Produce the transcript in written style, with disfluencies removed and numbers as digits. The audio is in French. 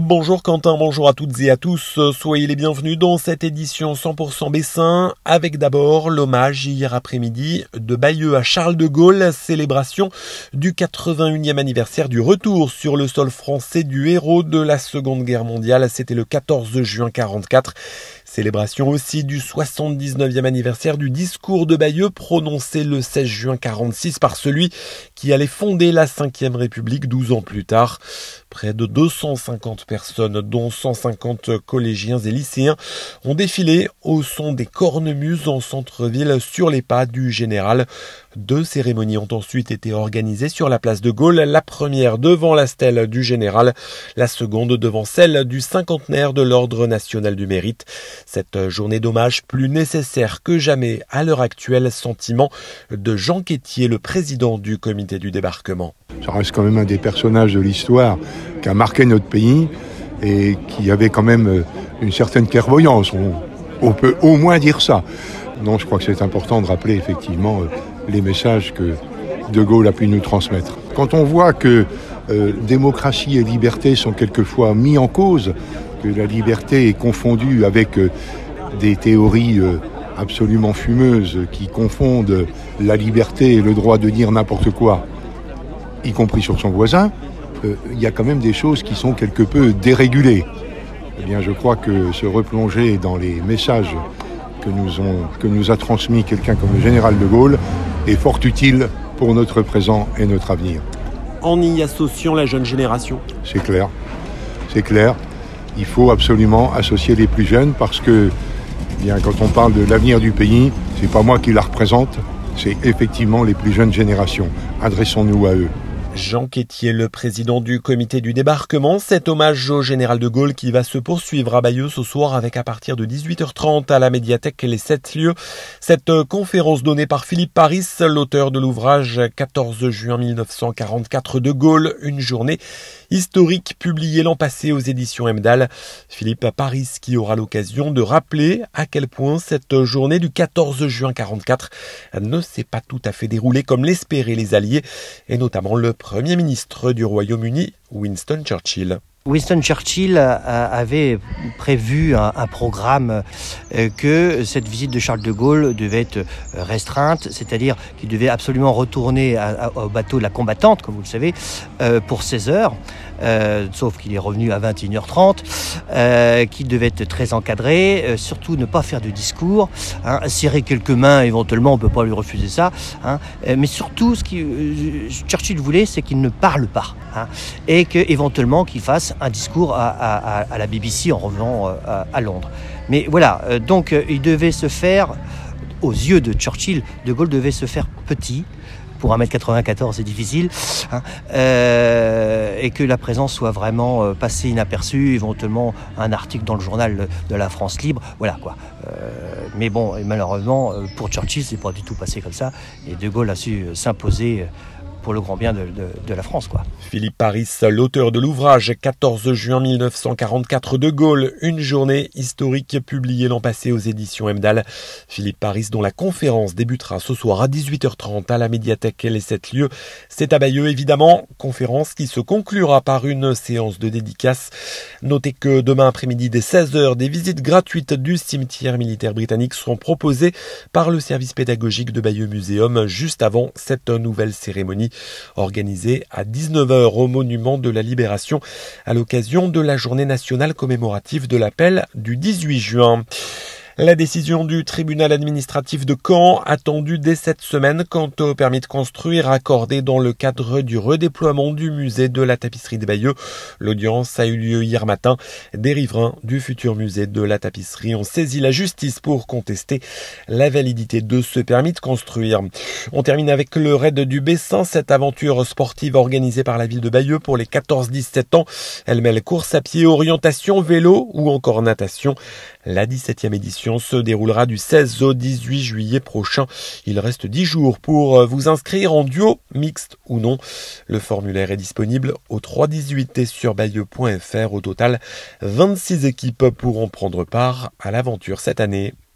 Bonjour Quentin, bonjour à toutes et à tous, soyez les bienvenus dans cette édition 100% Bessin, avec d'abord l'hommage hier après-midi de Bayeux à Charles de Gaulle, célébration du 81e anniversaire du retour sur le sol français du héros de la Seconde Guerre mondiale, c'était le 14 juin 1944. Célébration aussi du 79e anniversaire du discours de Bayeux prononcé le 16 juin 1946 par celui qui allait fonder la 5e République 12 ans plus tard. Près de 250 personnes, dont 150 collégiens et lycéens, ont défilé au son des cornemuses en centre-ville sur les pas du général. 2 cérémonies ont ensuite été organisées sur la place de Gaulle, la première devant la stèle du général, la seconde devant celle du cinquantenaire de l'Ordre national du mérite. Cette journée d'hommage plus nécessaire que jamais à l'heure actuelle, sentiment de Jean Quétier, le président du comité du débarquement. Ça reste quand même un des personnages de l'histoire qui a marqué notre pays et qui avait quand même une certaine clairvoyance. On peut au moins dire ça. Non, je crois que c'est important de rappeler effectivement les messages que De Gaulle a pu nous transmettre. Quand on voit que démocratie et liberté sont quelquefois mis en cause, que la liberté est confondue avec des théories absolument fumeuses qui confondent la liberté et le droit de dire n'importe quoi, y compris sur son voisin, il y a quand même des choses qui sont quelque peu dérégulées. Eh bien, je crois que se replonger dans les messages que nous a transmis quelqu'un comme le général de Gaulle est fort utile pour notre présent et notre avenir. En y associant la jeune génération. C'est clair. Il faut absolument associer les plus jeunes parce que, bien, quand on parle de l'avenir du pays, c'est pas moi qui la représente, c'est effectivement les plus jeunes générations. Adressons-nous à eux. Jean Quétier, le président du comité du débarquement, cet hommage au général de Gaulle qui va se poursuivre à Bayeux ce soir avec à partir de 18h30 à la médiathèque Les 7 lieux. Cette conférence donnée par Philippe Paris, l'auteur de l'ouvrage 14 juin 1944 de Gaulle, une journée historique publiée l'an passé aux éditions Emdal. Philippe Paris qui aura l'occasion de rappeler à quel point cette journée du 14 juin 1944 ne s'est pas tout à fait déroulée comme l'espéraient les Alliés et notamment le Premier ministre du Royaume-Uni, Winston Churchill. Winston Churchill avait prévu un programme que cette visite de Charles de Gaulle devait être restreinte, c'est-à-dire qu'il devait absolument retourner au bateau de la combattante, comme vous le savez, pour 16 heures. Sauf qu'il est revenu à 21h30, qu'il devait être très encadré, surtout ne pas faire de discours, serrer quelques mains éventuellement, on ne peut pas lui refuser ça, mais surtout ce que Churchill voulait, c'est qu'il ne parle pas, et qu'éventuellement qu'il fasse un discours à la BBC en revenant à Londres. Mais voilà, donc il devait se faire, aux yeux de Churchill, De Gaulle devait se faire petit. Pour 1m94, c'est difficile, et que la présence soit vraiment passée inaperçue, éventuellement un article dans le journal de la France Libre, voilà quoi. Mais bon, malheureusement, pour Churchill, c'est pas du tout passé comme ça, et De Gaulle a su s'imposer pour le grand bien de la France, quoi. Philippe Paris, l'auteur de l'ouvrage 14 juin 1944 de Gaulle, une journée historique publiée l'an passé aux éditions Emdal. Philippe Paris, dont la conférence débutera ce soir à 18h30 à la médiathèque Les 7 lieux. C'est à Bayeux, évidemment, conférence qui se conclura par une séance de dédicace. Notez que demain après-midi dès 16h, des visites gratuites du cimetière militaire britannique seront proposées par le service pédagogique de Bayeux Muséum juste avant cette nouvelle cérémonie organisée à 19h au monument de la Libération à l'occasion de la journée nationale commémorative de l'appel du 18 juin. La décision du tribunal administratif de Caen, attendue dès cette semaine quant au permis de construire accordé dans le cadre du redéploiement du musée de la tapisserie de Bayeux. L'audience a eu lieu hier matin. Des riverains du futur musée de la tapisserie ont saisi la justice pour contester la validité de ce permis de construire. On termine avec le raid du Bessin, cette aventure sportive organisée par la ville de Bayeux pour les 14-17 ans. Elle mêle course à pied, orientation, vélo ou encore natation. La 17e édition se déroulera du 16 au 18 juillet prochain. Il reste 10 jours pour vous inscrire en duo, mixte ou non. Le formulaire est disponible au 318 et sur bayeux.fr. Au total, 26 équipes pourront prendre part à l'aventure cette année.